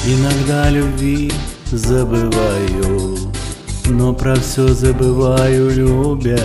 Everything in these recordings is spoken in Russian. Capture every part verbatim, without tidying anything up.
Иногда любви забываю, но про все забываю, любя.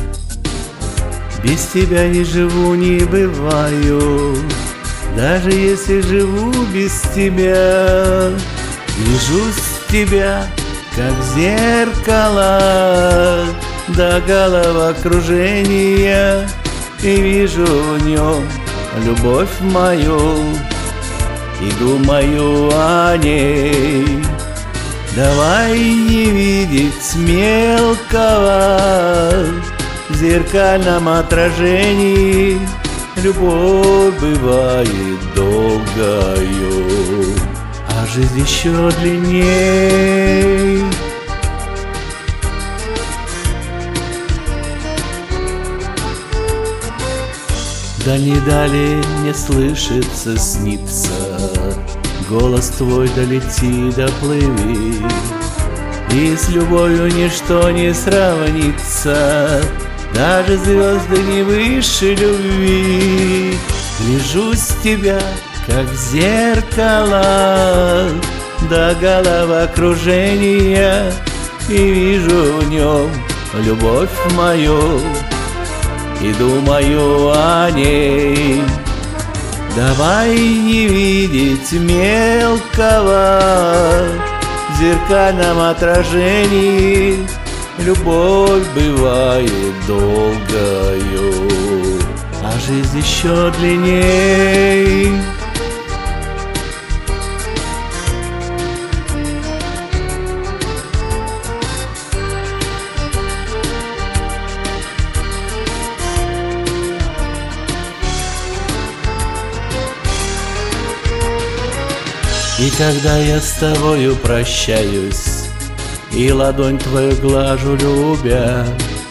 Без тебя не живу, не бываю, даже если живу без тебя. Вижу с тебя, как в зеркало, до головокружения, и вижу в нем любовь мою, и думаю о ней. Давай не видеть мелкого в зеркальном отражении. Любовь бывает долгою, а жизнь еще длинней. Дали-дали мне слышится, снится, голос твой долети, доплыви, и с любовью ничто не сравнится, даже звезды не выше любви. Гляжу с тебя, как в зеркало, до головокружения, и вижу в нем любовь мою, и думаю о ней. Давай не видеть мелкого в зеркальном отражении. Любовь бывает долгою, а жизнь еще длинней. И когда я с тобою прощаюсь, и ладонь твою глажу, любя,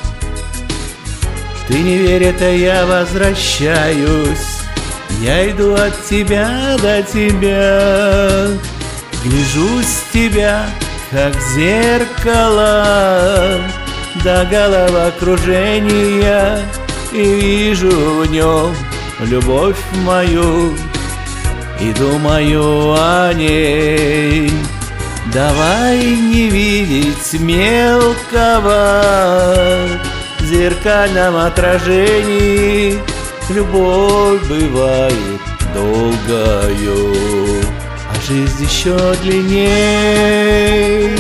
ты не верь, это я возвращаюсь. Я иду от тебя до тебя, гляжу с тебя, как в зеркало, до головокружения, и вижу в нем любовь мою, и думаю о ней. Давай не видеть мелкого в зеркальном отражении. Любовь бывает долгою, а жизнь еще длинней.